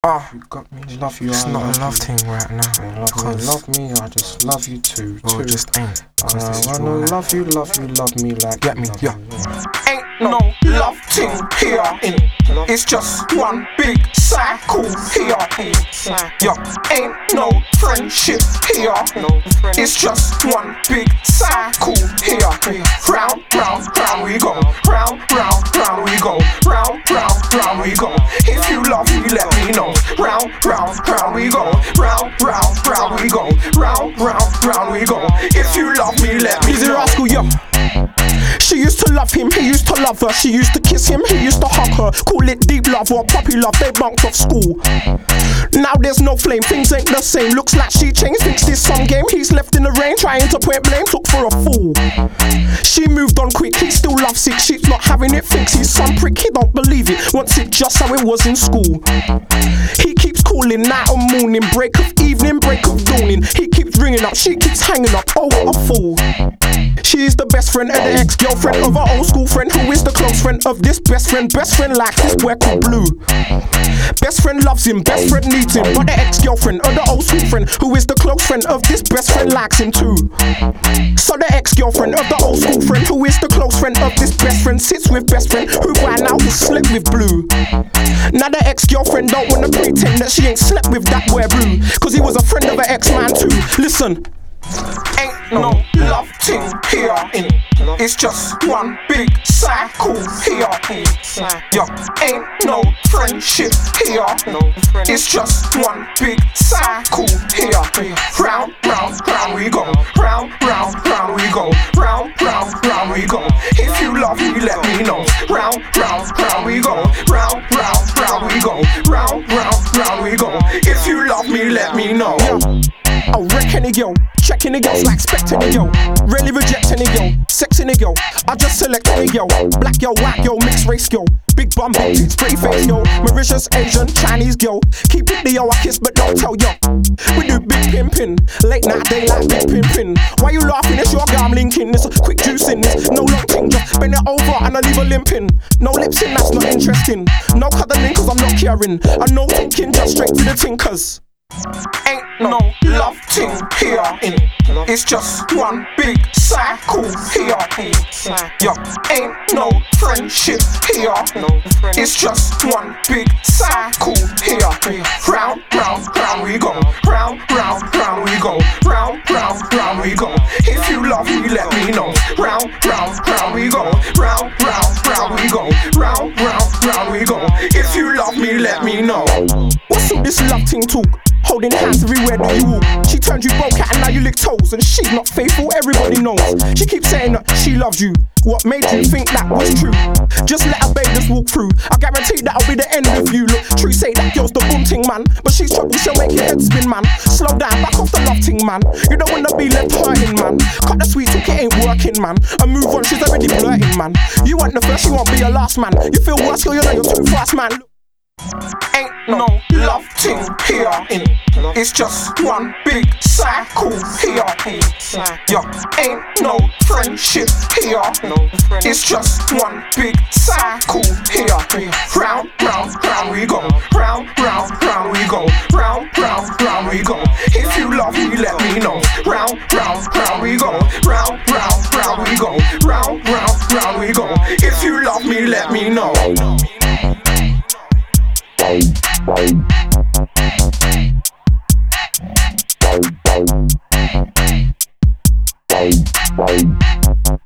You got me, love you. It's I not love a love you. thing right now. Love me, I just love you too. Well, just ain't. I wanna love you love me like Get me, love yeah. me. Ain't no love thing here. It's just one big cycle here. Yeah, ain't no friendship here. It's just one big cycle here. Round, round, round we go. Round, round, round we go. Round, round, round we go. If you love me, let me know. Round, round, round we go. Round, round, round we go. Round, round, round we go. If you love me, let me know. He's a rascal, yo. She used to love him, he used to love her. She used to kiss him, he used to hug her. Call it deep love or puppy love, they bunked off school. Now there's no flame, things ain't the same. Looks like she changed, thinks this some game. He's left in the rain, trying to point blame, took for a fool. She moved on quick, he still lovesick. She's not having it, thinks he's some prick. He don't believe it, wants it just how it was in school. He keeps calling night and morning, break of evening, break of dawning. He keeps ringing up, she keeps hanging up, oh what a fool. She's the best friend of the ex-girlfriend of her old school friend, who is the close friend of this best friend. Best friend likes this boy called Blue. Best friend loves him, best friend needs him. But the ex-girlfriend of the old school friend, who is the close friend of this best friend, likes him too. So the ex-girlfriend of the old school friend, who is the close friend of this best friend, sits with best friend, who by now has slept with Blue. Now the ex-girlfriend don't wanna pretend that she ain't slept with that boy Blue, cause he was a friend of her ex-man too. Listen. Ain't no love thing here. It's just one big cycle here. Yeah, ain't no friendship here. It's just one big cycle here. Round, round, round we go. Round, round, round we go. Round, round, round we go. If you love me, let me know. Round, round, round we go. Round, round, round we go. Round, round, round we go. If you love me, let me know. I wreck any girl, check any girls like spect any girl. Really reject any girl, sex any girl. I just select any girl. Black girl, white girl, mixed race girl. Big bum, big tits, pretty face girl. Mauritius, Asian, Chinese girl. Keep it the yo, I kiss but don't tell yo. We do big pimpin', late night, daylight, big pimpin'. Why you laughing? It's your guy I'm linking. It's a quick juice in this, no long thing. Just bend it over and I leave a limping. No lips in, that's not interesting. No cuddling cause I'm not caring. And no thinking, just straight to the tinkers. Ain't no love thing here. It's just one big cycle here. Yeah, ain't no friendship here. It's just one big cycle here. Round, round, round we go. Round, round, round we go. Round, round, round we go. If you love me, let me know. Round, round, round we go. Round, round, round we go. Round, round, round we go. If you love me, let me know. What's all this love thing talk? Holding hands everywhere that you walk. She turned you broke out and now you lick toes. And she's not faithful, everybody knows. She keeps saying that she loves you. What made you think that was true? Just let her babe just walk through. I guarantee that'll be the end of you. Look, true say that girl's the boom ting man, but she's trouble, she'll make your head spin man. Slow down, back off the love ting man. You don't wanna be left hurting man. Cut the sweet talk, it ain't working man. And move on, she's already flirting man. You want the first, you won't be your last man. You feel worse, girl, you know you're too fast man. Look. Ain't no love thing here. It's just one big cycle here. Yeah, ain't no friendship here. It's just one big cycle here. Round, round, round we go. Round, round, round we go. Round, round, round we go. If you love me, let me know. Round, round, round we go. Round, round, round we go. Round, round, round we go. If you love me, let me know. Bye.